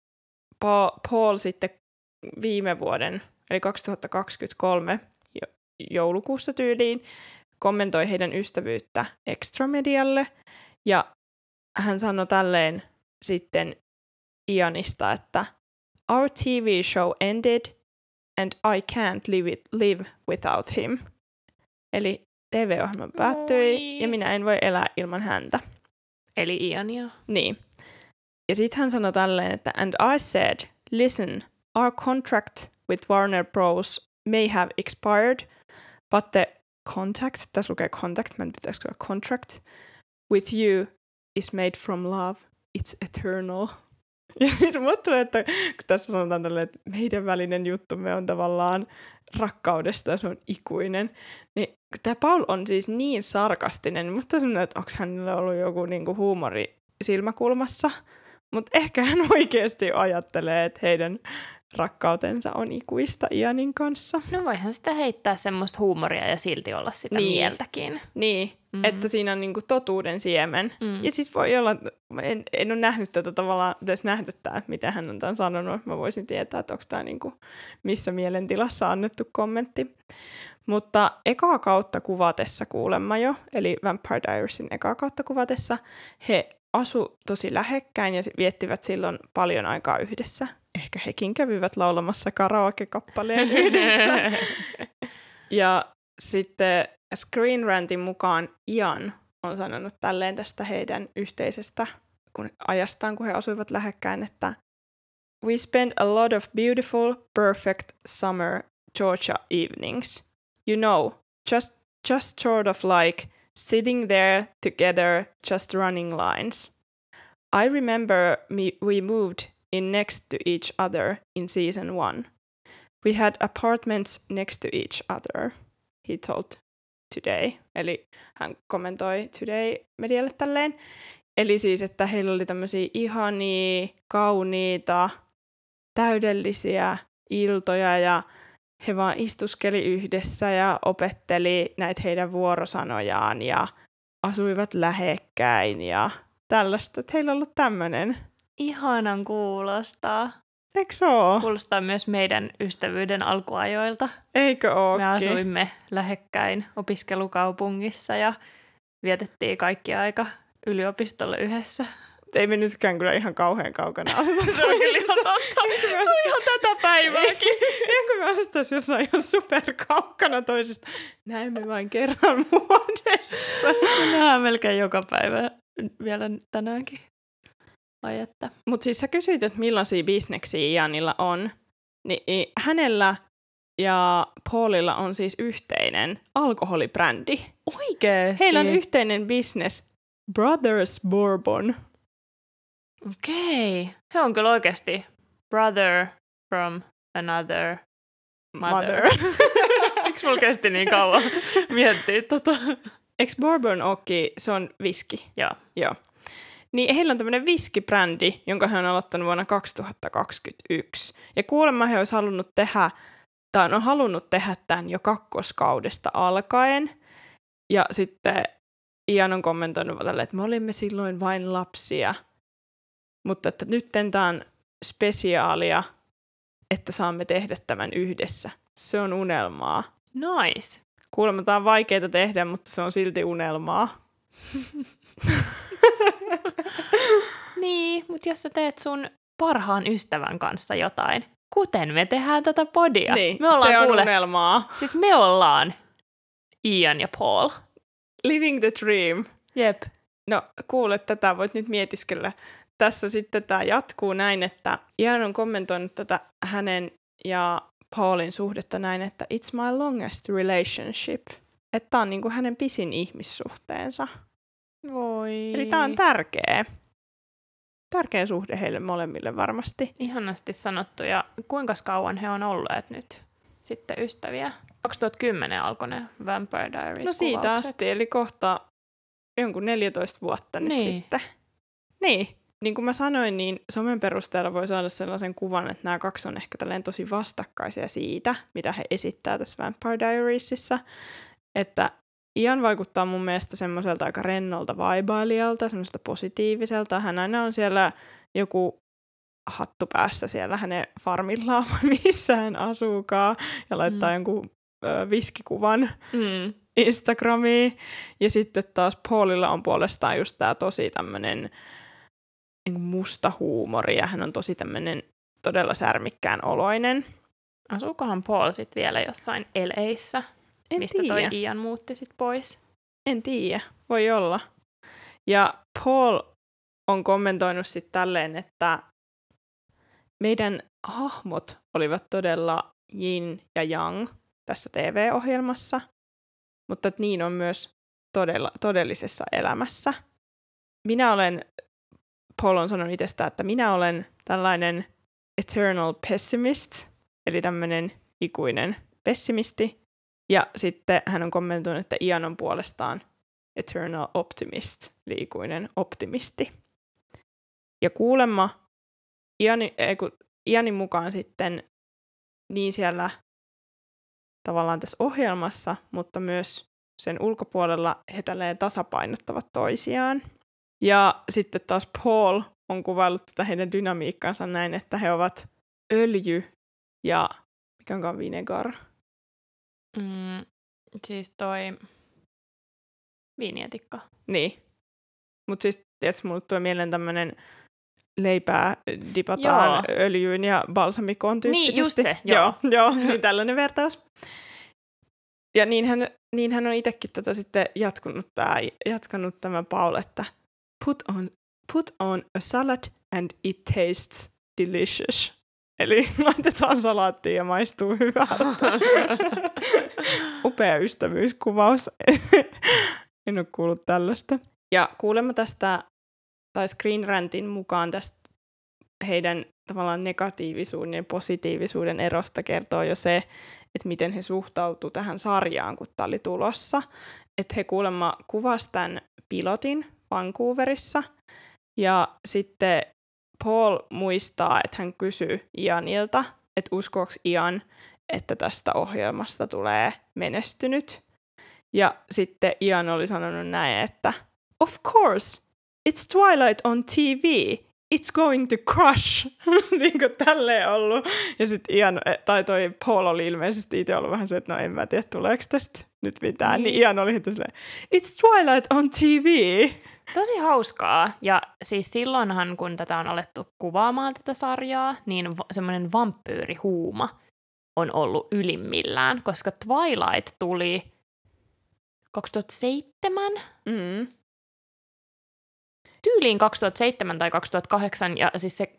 Paul sitten viime vuoden, eli 2023 joulukuussa tyyliin, kommentoi heidän ystävyyttä Extra-medialle. Ja hän sanoi tälleen sitten Ianista, että our TV show ended and I can't live without him. Eli TV-ohjelma päättyi ja minä en voi elää ilman häntä. Eli Iania. Niin. Ja sitten hän sanoi tälleen, että and I said, listen, our contract with Warner Bros. May have expired, but the contact, tässä lukee contact, mä en pitäisikö olla contract, with you is made from love, it's eternal. Ja sitten mulle tulee, että kun tässä sanotaan tälleen, että meidän välinen juttumme on tavallaan rakkaudesta ja se on ikuinen, niin tämä Paul on siis niin sarkastinen, mutta semmoinen, että onko hänellä ollut joku niinku huumori silmäkulmassa, mutta ehkä hän oikeasti ajattelee, että heidän rakkautensa on ikuista Ianin kanssa. No voihan sitä heittää semmoista huumoria ja silti olla sitä mieltäkin. Niin, että siinä on niinku totuuden siemen. Ja siis voi olla, en ole nähnyt tätä tavallaan, edes nähdä tämä, mitä hän on tämän sanonut. Mä voisin tietää, että onko tämä niinku missä mielentilassa annettu kommentti. Mutta ekaa kautta kuvatessa kuulemma jo, eli Vampire Diariesin ekaa kautta kuvatessa, he asu tosi lähekkäin ja viettivät silloin paljon aikaa yhdessä. Ehkä hekin kävivät laulamassa karaoke-kappaleen yhdessä. Ja sitten Screen Rantin mukaan Ian on sanonut tälleen tästä heidän yhteisestä kun he asuivat lähekkäin, että we spent a lot of beautiful, perfect summer Georgia evenings. You know, just sort of like sitting there together, just running lines. I remember we moved in next to each other in season 1. We had apartments next to each other, he told Today. Eli hän kommentoi Today-medialle tälleen. Eli siis, että heillä oli tämmöisiä ihania, kauniita, täydellisiä iltoja ja he vaan istuskeli yhdessä ja opetteli näitä heidän vuorosanojaan ja asuivat lähekkäin ja tällaista. Että heillä on ollut tämmöinen. Ihanan kuulostaa. Eikö se oo? Kuulostaa myös meidän ystävyyden alkuajoilta. Eikö ookin? Me asuimme lähekkäin opiskelukaupungissa ja vietettiin kaikki aika yliopistolle yhdessä. Ei me nytkään kyllä ihan kauhean kaukana asuta. Se on kyllä ihan totta. Se on ihan tätä päivääkin. Ihan kun me asuttaisiin jossain ihan superkaukana toisesta. Näemme vain kerran vuodessa. Nähdään melkein joka päivä vielä tänäänkin. Mutta siis sä kysyit, että millaisia bisneksiä Ianilla on. Niin hänellä ja Paulilla on siis yhteinen alkoholibrändi. Oikeesti? Heillä on yhteinen business Brothers Bourbon. Okei. He on kyllä oikeasti brother from another mother. Eikö mulla kesti niin kauan miettiä tota? Eikö Bourbon ookin, se on viski? Joo. Niin heillä on tämmöinen viskibrändi, jonka he on aloittanut vuonna 2021. Ja kuulemma he olisi halunnut tehdä tämän jo kakkoskaudesta alkaen. Ja sitten Ian on kommentoinut tälle, että me olimme silloin vain lapsia. Mutta että nyt tämä on spesiaalia, että saamme tehdä tämän yhdessä. Se on unelmaa. Nice. Kuulemma tämä on vaikeaa tehdä, mutta se on silti unelmaa. Niin, mutta jos sä teet sun parhaan ystävän kanssa jotain, kuten me tehdään tätä podia. Niin, me ollaan, se on unelmaa. Siis me ollaan Ian ja Paul. Living the dream. Jep. No kuule, tätä voit nyt mietiskellä. Tässä sitten tämä jatkuu näin, että Ian on kommentoinut tätä hänen ja Paulin suhdetta näin, että it's my longest relationship. Että tämä on niin kuin hänen pisin ihmissuhteensa. Voi. Eli tämä on tärkeä. Tärkeä suhde heille molemmille varmasti. Ihanasti sanottu. Ja kuinka kauan he on olleet nyt sitten ystäviä? 2010 alkoi ne Vampire Diaries-kuvaukset. No siitä asti, eli kohta jonkun 14 vuotta nyt sitten. Niin kuin mä sanoin, niin somen perusteella voi saada sellaisen kuvan, että nämä kaksi on ehkä tälleen tosi vastakkaisia siitä, mitä he esittää tässä Vampire Diariesissa. Että Ian vaikuttaa mun mielestä semmoiselta aika rennolta vaibailijalta, semmoiselta positiiviselta. Hän aina on siellä joku hattu päässä siellä hänen farmillaan, missä hän asuukaan, ja laittaa jonkun viskikuvan Instagramiin. Ja sitten taas Paulilla on puolestaan just tää tosi tämmönen niin musta huumori, ja hän on tosi tämmönen todella särmikkään oloinen. Asuukohan Paul sit vielä jossain LA:ssä? Mistä toi Ian muutti sit pois? En tiedä, voi olla. Ja Paul on kommentoinut sitten tälleen, että meidän hahmot olivat todella yin ja yang tässä TV-ohjelmassa, mutta että niin on myös todellisessa elämässä. Paul on sanonut itsestään, että minä olen tällainen eternal pessimist, eli tämmöinen ikuinen pessimisti. Ja sitten hän on kommentoinut, että Ian on puolestaan eternal optimist, eli ikuinen optimisti. Ja kuulemma Ianin mukaan sitten niin siellä tavallaan tässä ohjelmassa, mutta myös sen ulkopuolella he tälleen tasapainottavat toisiaan. Ja sitten taas Paul on kuvaillut tätä heidän dynamiikkaansa näin, että he ovat öljy ja mikä onkaan vinegar. Siis toi viinietikka. Niin. Mutta siis tietysti mulle tulee mieleen tämmönen leipää dipataan öljyyn ja balsamikoon tyyppisesti. Niin, just se. Joo, niin tällainen vertaus. Ja niin hän on itsekin tätä sitten jatkanut tämä Paul, että put on put on a salad and it tastes delicious. Eli laitetaan salaattiin ja maistuu hyvältä. Upea ystävyyskuvaus. En ole kuullut tällaista. Ja kuulemma tästä, tai Screen Rantin mukaan tästä heidän tavallaan negatiivisuuden ja positiivisuuden erosta kertoo jo se, että miten he suhtautuu tähän sarjaan, kun tämä oli tulossa. Että he kuulemma kuvasi tämän pilotin Vancouverissa, ja sitten Paul muistaa, että hän kysyy Ianilta, että uskooko Ian, että tästä ohjelmasta tulee menestynyt. Ja sitten Ian oli sanonut näin, että of course, it's Twilight on TV. It's going to crush. Niin kuin tälleen ollut. Ja sitten Ian, tai toi Paul oli ilmeisesti itse ollut vähän se, että no en mä tiedä, tuleeko tästä nyt mitään. Niin Ian oli heti silleen, it's Twilight on TV. Tosi hauskaa. Ja siis silloinhan, kun tätä on alettu kuvaamaan tätä sarjaa, niin semmoinen vampyyrihuuma on ollut ylimmillään, koska Twilight tuli 2007. Tyyliin 2007 tai 2008, ja siis se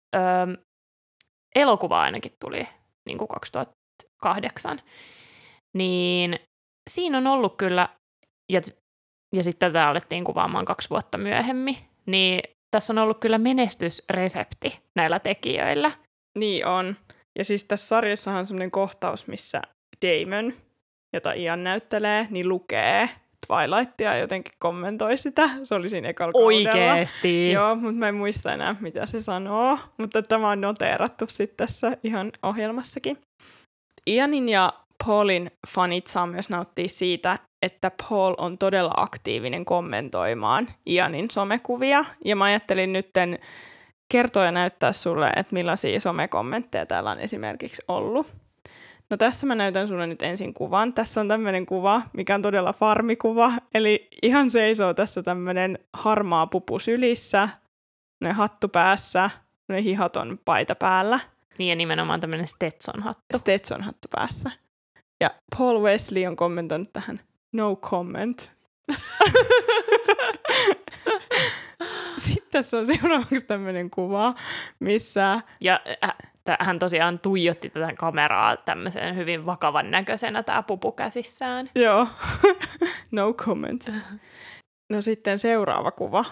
elokuva ainakin tuli niin kuin 2008. Niin siinä on ollut kyllä, ja sitten tätä alettiin kuvaamaan 2 vuotta myöhemmin, niin tässä on ollut kyllä menestysresepti näillä tekijöillä. Niin on. Ja siis tässä sarjassahan on semmoinen kohtaus, missä Damon, jota Ian näyttelee, niin lukee Twilightia ja jotenkin kommentoi sitä. Se oli siinä ekalla kaudella. Oikeesti? Joo, mutta mä en muista enää, mitä se sanoo. Mutta tämä on noteerattu sitten tässä ihan ohjelmassakin. Ianin ja Paulin fanit saa myös nauttia siitä, että Paul on todella aktiivinen kommentoimaan Ianin somekuvia. Ja mä ajattelin nytten kertoa ja näyttää sulle, että millaisia somekommentteja täällä on esimerkiksi ollut. No tässä mä näytän sulle nyt ensin kuvan. Tässä on tämmöinen kuva, mikä on todella farmikuva. Eli ihan seisoo tässä tämmöinen harmaa pupu sylissä, hattu päässä, hihaton paita päällä. Niin ja nimenomaan tämmöinen Stetson-hattu. Stetson-hattu päässä. Ja Paul Wesley on kommentoinut tähän, no comment. Sitten tässä on seuraavaksi tämmöinen kuva, missä... Ja hän tosiaan tuijotti tätä kameraa tämmöisen hyvin vakavan näköisenä tää pupu käsissään. Joo, no comment. No sitten seuraava kuva.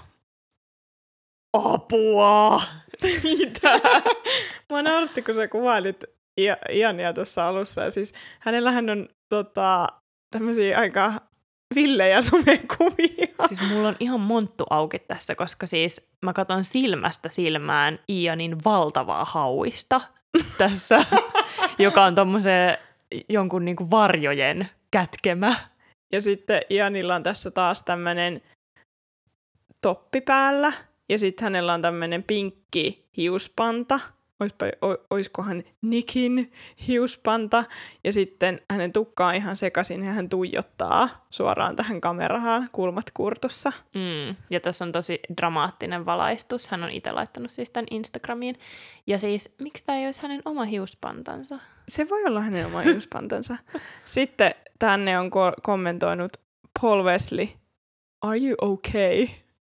Apua! Mitä? Mä nauratti, kun sä kuvailit Iania tuossa alussa. Ja siis hänellähän on tämmöisiä aika villejä somekuvia. Siis mulla on ihan monttu auki tässä, koska siis mä katson silmästä silmään Ianin valtavaa hauista tässä, joka on tommosen jonkun niinku varjojen kätkemä. Ja sitten Ianilla on tässä taas tämmönen toppi päällä. Ja sitten hänellä on tämmönen pinkki hiuspanta. Oiskohan Nickin hiuspanta. Ja sitten hänen tukka on ihan sekaisin ja hän tuijottaa suoraan tähän kameraan kulmat kurtussa. Ja tässä on tosi dramaattinen valaistus. Hän on itse laittanut siis tämän Instagramiin. Ja siis, miksi tämä ei olisi hänen oma hiuspantansa? Se voi olla hänen oma hiuspantansa. Sitten tänne on kommentoinut Paul Wesley. Are you okay?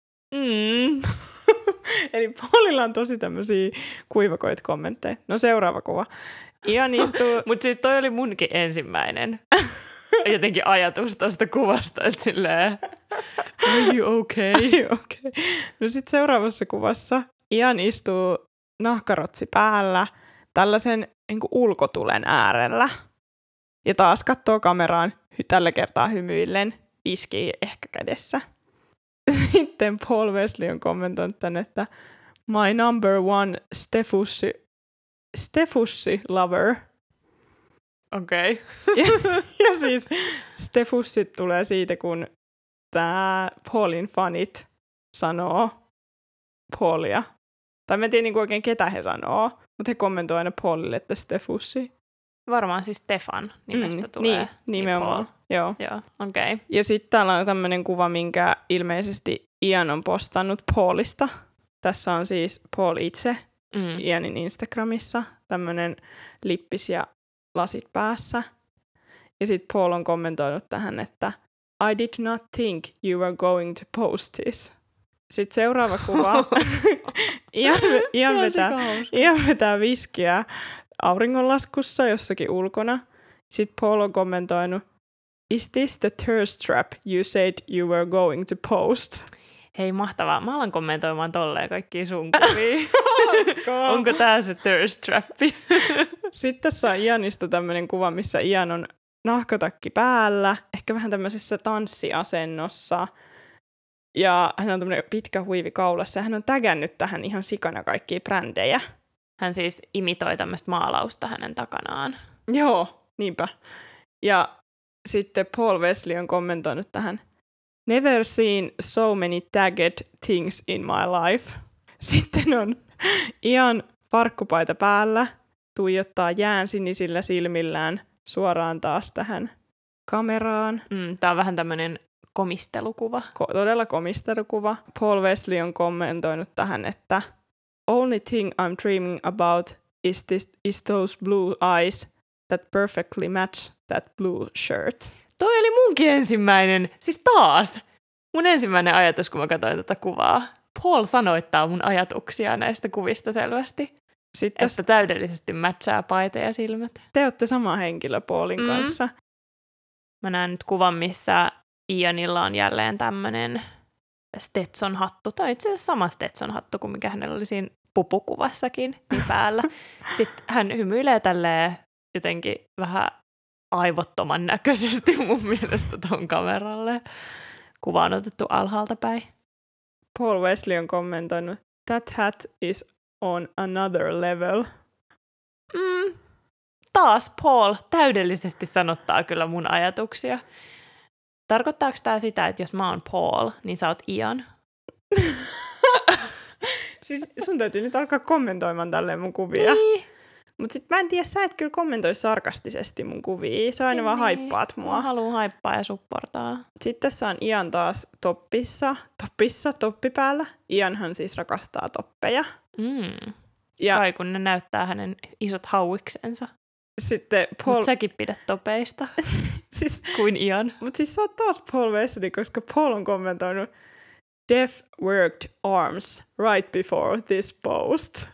Eli Paulilla on tosi tämmöisiä kuivakoita kommentteja. No seuraava kuva. Ian istuu... Mutta siis toi oli munkin ensimmäinen jotenkin ajatus tuosta kuvasta, että silleen, are you okay? Are you okay? No sit seuraavassa kuvassa Ian istuu nahkarotsi päällä tällaisen niin kuin ulkotulen äärellä. Ja taas katsoo kameraan tällä kertaa hymyillen, viskii ehkä kädessä. Sitten Paul Wesley on kommentoinut tänne, että my number one Stefussi lover. Okei. Okay. Ja siis Stefussit tulee siitä, kun tää Paulin fanit sanoo Paulia. Tai mä en tiedä niin oikein ketä he sanoo, mutta he kommentoi aina Paulille, että Stefussi. Varmaan siis Stefan nimestä tulee. Niin, nimenomaan. Joo, okei. Okay. Ja sitten täällä on tämmöinen kuva, minkä ilmeisesti Ian on postannut Paulista. Tässä on siis Paul itse Ianin Instagramissa. Tämmöinen lippis ja lasit päässä. Ja sitten Paul on kommentoinut tähän, että I did not think you were going to post this. Sitten seuraava kuva. Ian vetää viskiä auringonlaskussa jossakin ulkona. Sitten Paul on kommentoinut, "Is this the thirst trap you said you were going to post?" Hei, mahtavaa. Mä alan kommentoimaan tolleen kaikkia sun kuvia. Onko tää se thirst trappi? Sitten tässä on Ianista tämmöinen kuva, missä Ian on nahkatakki päällä, ehkä vähän tämmöisessä tanssiasennossa. Ja hän on tämmöinen pitkä huivi kaulassa ja hän on tägännyt tähän ihan sikana kaikkia brändejä. Hän siis imitoi tämmöistä maalausta hänen takanaan. Joo, niinpä. Ja sitten Paul Wesley on kommentoinut tähän, "Never seen so many tagged things in my life." Sitten on Ian farkkupaita päällä, tuijottaa jään sinisillä silmillään suoraan taas tähän kameraan. Tää on vähän tämmönen komistelukuva. Todella komistelukuva. Paul Wesley on kommentoinut tähän, että "Only thing I'm dreaming about is those blue eyes that perfectly match that blue shirt." Toi oli munkin ensimmäinen, siis taas. Mun ensimmäinen ajatus, kun mä katsoin tätä kuvaa. Paul sanoittaa mun ajatuksia näistä kuvista selvästi. Sitten että täydellisesti matchaa paita ja silmät. Te olette sama henkilö Paulin kanssa. Mä näen nyt kuvan, missä Ianilla on jälleen tämmönen Stetson-hattu. Tai itse asiassa sama Stetson-hattu kuin mikä hänellä oli siinä pupukuvassakin niin päällä. Sitten hän hymyilee tälleen jotenkin vähän aivottoman näköisesti mun mielestä ton kameralle. Kuva on otettu alhaalta päin. Paul Wesley on kommentoinut, "That hat is on another level." Taas Paul täydellisesti sanottaa kyllä mun ajatuksia. Tarkoittaako tää sitä, että jos mä oon Paul, niin sä oot Ian? Siis sun täytyy nyt alkaa kommentoimaan tälleen mun kuvia. Niin. Mut sit mä en tiedä, sä et kyllä kommentoi sarkastisesti mun kuvia. Sä aina vaan haippaat mua. Mä haluun haippaa ja supportaa. Sitten tässä on Ian taas toppi päällä. Ianhan siis rakastaa toppeja. Ja kai kun ne näyttää hänen isot hauiksensa. Sitten Paul... Mut säkin pidät topeista. siis, kuin Ian. Mut siis sä oot taas Paul Wesley, koska Paul on kommentoinut, "Def worked arms right before this post."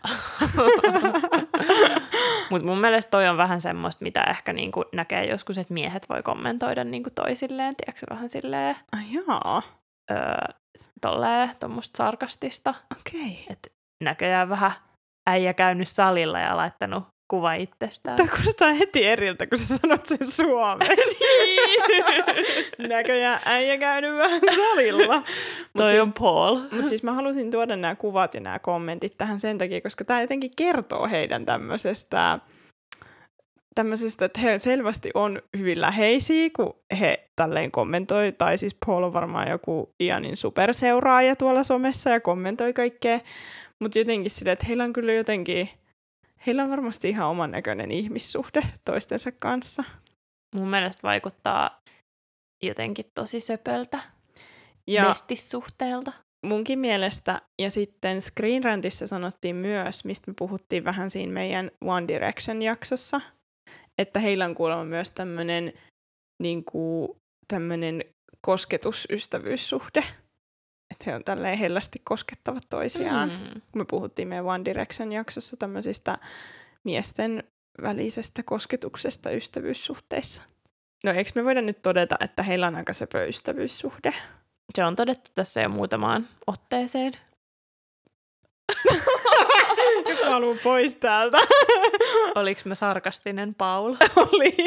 Mut mun mielestä toi on vähän semmoista, mitä ehkä niinku näkee joskus, että miehet voi kommentoida niinku toisilleen. Tiedätkö vähän silleen? Jaa. Tolleen, tommoista sarkastista. Okei. Et näköjään vähän äijä käynyt salilla ja laittanut kuva itsestään. Tämä kuulostaa heti eriltä, kun sä sanot sen suomeksi. Näköjään äijä käynyt vähän salilla. Toi siis, on Paul. Mutta siis mä halusin tuoda nämä kuvat ja nämä kommentit tähän sen takia, koska tämä jotenkin kertoo heidän tämmöisestä, että he selvästi on hyvin läheisiä, kun he tälleen kommentoi, tai siis Paul on varmaan joku Ianin superseuraaja tuolla somessa ja kommentoi kaikkea, mutta jotenkin sille, että heillä on kyllä jotenkin, heillä on varmasti ihan oman näköinen ihmissuhde toistensa kanssa. Mun mielestä vaikuttaa jotenkin tosi söpöltä, vestissuhteelta. Munkin mielestä, ja sitten Screen Rantissa sanottiin myös, mistä me puhuttiin vähän siinä meidän One Direction-jaksossa, että heillä on kuulemma myös tämmöinen kosketusystävyyssuhde. Että he on tälleen hellästi koskettavat toisiaan. Kun me puhuttiin meidän One Direction-jaksossa tämmöisistä miesten välisestä kosketuksesta ystävyyssuhteissa. No eikö me voida nyt todeta, että heillä on aika söpö ystävyyssuhde? Se on todettu tässä jo muutamaan otteeseen. Joku haluaa pois täältä. Oliko mä sarkastinen, Paul? Oli.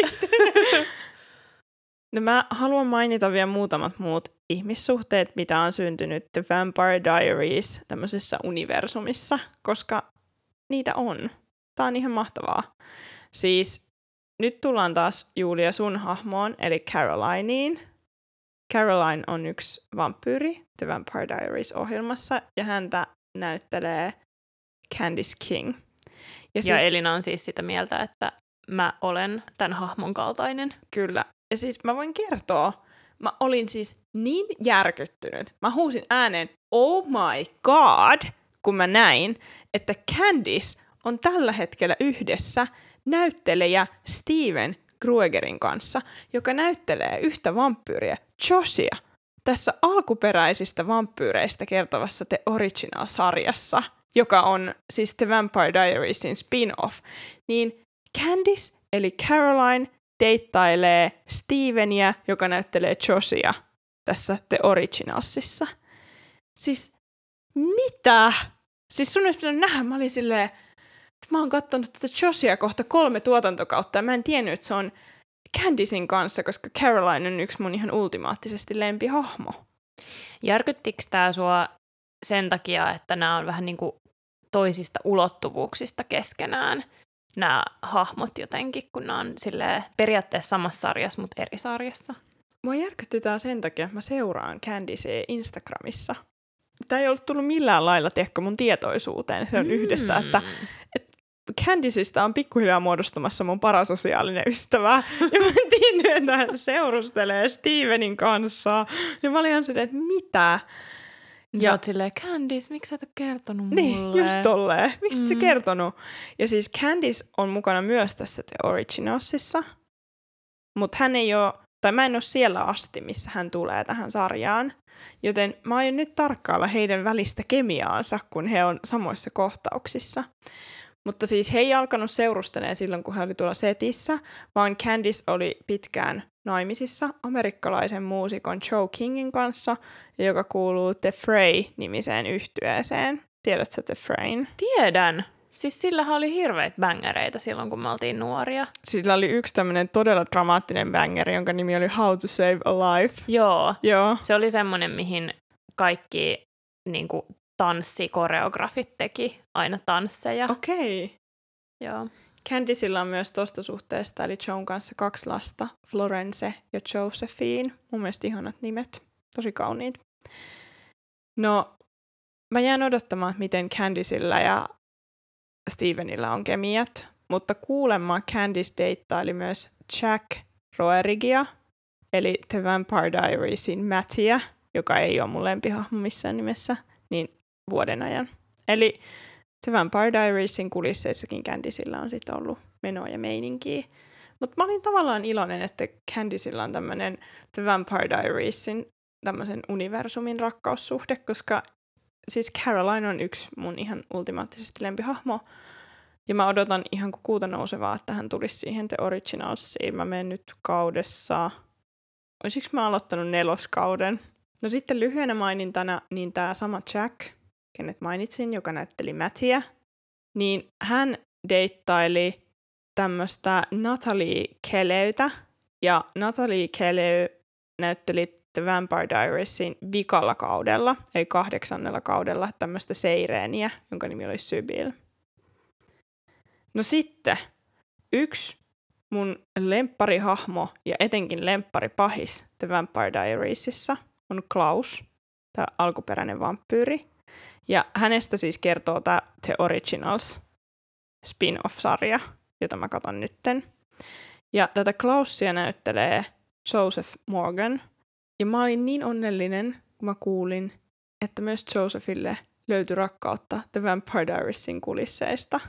No mä haluan mainita vielä muutamat muut ihmissuhteet, mitä on syntynyt The Vampire Diaries tämmöisessä universumissa, koska niitä on. Tää on ihan mahtavaa. Siis nyt tullaan taas Julia sun hahmoon, eli Carolineen. Caroline on yksi vampyyri The Vampire Diaries-ohjelmassa, ja häntä näyttelee Candice King. Ja siis, Elina on siis sitä mieltä, että mä olen tämän hahmon kaltainen. Kyllä. Ja siis mä voin kertoa, mä olin siis niin järkyttynyt. Mä huusin ääneen, "Oh my god!" kun mä näin, että Candice on tällä hetkellä yhdessä näyttelijä Steven Kruegerin kanssa, joka näyttelee yhtä vampyyriä, Joshia, tässä alkuperäisistä vampyyreistä kertovassa The Original-sarjassa, joka on siis The Vampire Diariesin spin-off, niin Candice eli Caroline deittailee Steveniä, joka näyttelee Joshia tässä The Originalsissa. Siis mitä? Siis sun olisi pitänyt nähdä, mä olin silleen, että mä oon katsonut tätä Joshia kohta 3 tuotantokautta ja mä en tiennyt, että se on Candicen kanssa, koska Caroline on yksi mun ihan ultimaattisesti lempihahmo. Järkyttikö tää sua sen takia, että nämä on vähän niin kuin toisista ulottuvuuksista keskenään, nämä hahmot jotenkin, kun nämä on silleen periaatteessa samassa sarjassa, mutta eri sarjassa? Mua järkytti tää sen takia, että mä seuraan Candicea Instagramissa. Tää ei ollut tullut millään lailla, tiedätkö, mun tietoisuuteen. Se on yhdessä, että Candicesta on pikkuhiljaa muodostumassa mun parasosiaalinen ystävä. Ja mä en tiennyt, että hän seurustelee Stevenin kanssa. Ja mä olin ihan silleen, että mitä? Ja oot silleen, Candice, miksi sä et ole kertonut mulle? Niin, just tolleen. Miksi et sä kertonut? Ja siis Candice on mukana myös tässä The Originalsissa. Mutta hän ei ole, tai mä en ole siellä asti, missä hän tulee tähän sarjaan. Joten mä aion nyt tarkkailla heidän välistä kemiaansa, kun he on samoissa kohtauksissa. Mutta siis he ei alkanut seurustelemaan silloin, kun he oli tuolla setissä, vaan Candice oli pitkään naimisissa amerikkalaisen muusikon Joe Kingin kanssa, joka kuuluu The Fray-nimiseen yhtyeeseen. Tiedätkö The Frayn? Tiedän. Siis sillähän oli hirveitä bängereitä silloin, kun me oltiin nuoria. Sillä oli yksi tämmöinen todella dramaattinen bängeri, jonka nimi oli How to Save a Life. Joo. Joo. Se oli semmoinen, mihin kaikki niin kuin tanssikoreografit teki aina tansseja. Okei. Joo. Candicella on myös tosta suhteesta, eli Joan kanssa 2 lasta, Florence ja Josephine. Mun mielestä ihanat nimet, tosi kauniit. No, mä jään odottamaan, miten Candicella ja Stevenillä on kemiat, mutta kuulemma Candice deittaili myös Jack Roerigia, eli The Vampire Diariesin Mattia, joka ei ole mun lempihahmo missään nimessä, niin vuoden ajan. Eli The Vampire Diariesin kulisseissakin Candicella on sitten ollut menoa ja meininkiä. Mutta mä olin tavallaan iloinen, että Candicella on tämmöinen The Vampire Diariesin tämmöisen universumin rakkaussuhde, koska siis Caroline on yksi mun ihan ultimaattisesti lempihahmo. Ja mä odotan ihan kuin kuuta nousevaa, että hän tulisi siihen The Originalsiin. Mä menen nyt kaudessa. Olisiko mä aloittanut 4. kauden? No sitten lyhyenä mainintana, niin tää sama Jack, kenet mainitsin, joka näytteli Mattia, niin hän deittaili tämmöistä Natalie Keleytä. Ja Natalie Keley näytteli The Vampire Diariesin vikalla kaudella, eli 8. kaudella, tämmöistä Seireeniä, jonka nimi oli Sybil. No sitten, yksi mun lempparihahmo ja etenkin lempparipahis The Vampire Diariesissa on Klaus, tämä alkuperäinen vampyyri. Ja hänestä siis kertoo tämä The Originals spin-off-sarja, jota mä katon nytten. Ja tätä Klausia näyttelee Joseph Morgan. Ja mä olin niin onnellinen, kun mä kuulin, että myös Josephille löytyi rakkautta The Vampire Diariesin kulisseista.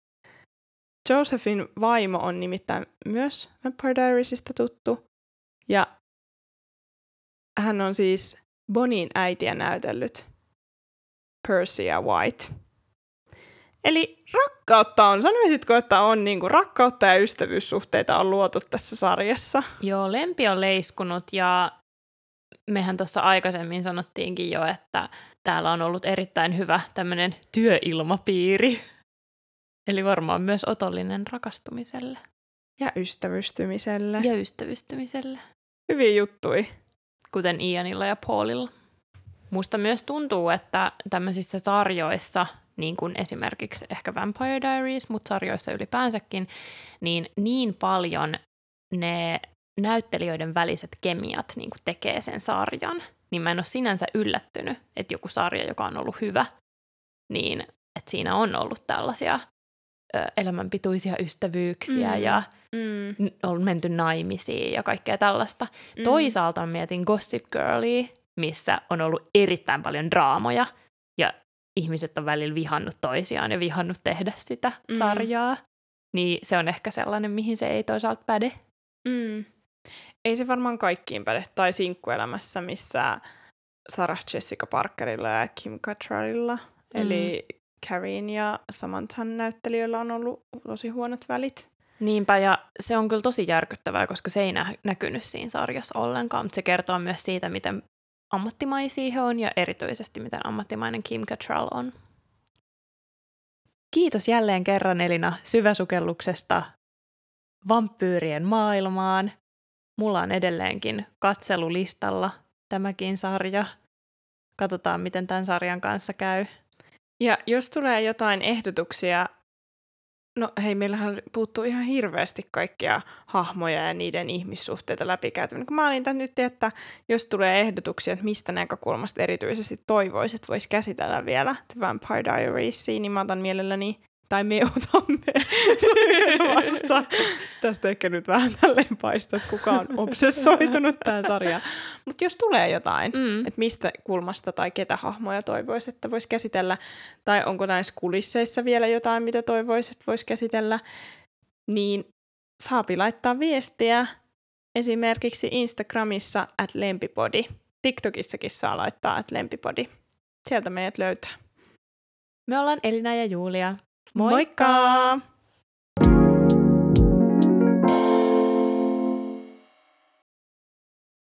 Josephin vaimo on nimittäin myös Vampire Diariesista tuttu. Ja hän on siis Bonnin äitiä näytellyt Persia White. Eli rakkautta on. Sanoisitko, että on niinku rakkautta ja ystävyyssuhteita on luotu tässä sarjassa? Joo, lempi on leiskunut ja mehän tuossa aikaisemmin sanottiinkin jo, että täällä on ollut erittäin hyvä tämmöinen työilmapiiri. Eli varmaan myös otollinen rakastumiselle. Ja ystävystymiselle. Ja ystävystymiselle. Hyviä juttui. Kuten Ianilla ja Paulilla. Musta myös tuntuu, että tämmöisissä sarjoissa, niin kuin esimerkiksi ehkä Vampire Diaries, mutta sarjoissa ylipäänsäkin, niin paljon ne näyttelijöiden väliset kemiat niin kuin tekee sen sarjan. Niin mä en ole sinänsä yllättynyt, että joku sarja, joka on ollut hyvä, niin että siinä on ollut tällaisia elämänpituisia ystävyyksiä ja on menty naimisiin ja kaikkea tällaista. Toisaalta mietin Gossip Girlia, missä on ollut erittäin paljon draamoja ja ihmiset on välillä vihannut toisiaan ja vihannut tehdä sitä sarjaa. Niin se on ehkä sellainen, mihin se ei toisaalta päde. Ei se varmaan kaikkiin päde. Tai sinkkuelämässä, missä Sarah Jessica Parkerilla ja Kim Cattrallilla, eli Carrien ja Samanthan näyttelijöillä on ollut tosi huonot välit. Niinpä, ja se on kyllä tosi järkyttävää, koska se ei näkynyt siinä sarjassa ollenkaan, mutta se kertoo myös siitä, miten ammattimaisia he on ja erityisesti miten ammattimainen Kim Cattrall on. Kiitos jälleen kerran Elina syväsukelluksesta vampyyrien maailmaan. Mulla on edelleenkin katselulistalla tämäkin sarja. Katsotaan, miten tämän sarjan kanssa käy. Ja jos tulee jotain ehdotuksia, no hei, meillähän puuttuu ihan hirveästi kaikkia hahmoja ja niiden ihmissuhteita läpikäytävänä. Kun mä olin nyt, että jos tulee ehdotuksia, että mistä näkökulmasta erityisesti toivoisit, voisi käsitellä vielä The Vampire Diariesia, niin mä otan mielelläni, tai me otamme vasta. Tästä ehkä nyt vähän tälleen paistaa, että kuka on obsessoitunut tähän sarjaan. Mutta jos tulee jotain, että mistä kulmasta tai ketä hahmoja toivoisi, että voisi käsitellä, tai onko näissä kulisseissa vielä jotain, mitä toivoisi, että voisi käsitellä, niin saapi laittaa viestiä esimerkiksi Instagramissa @lempipodi. TikTokissakin saa laittaa @lempipodi. Sieltä meidät löytää. Me ollaan Elina ja Julia. Moikka!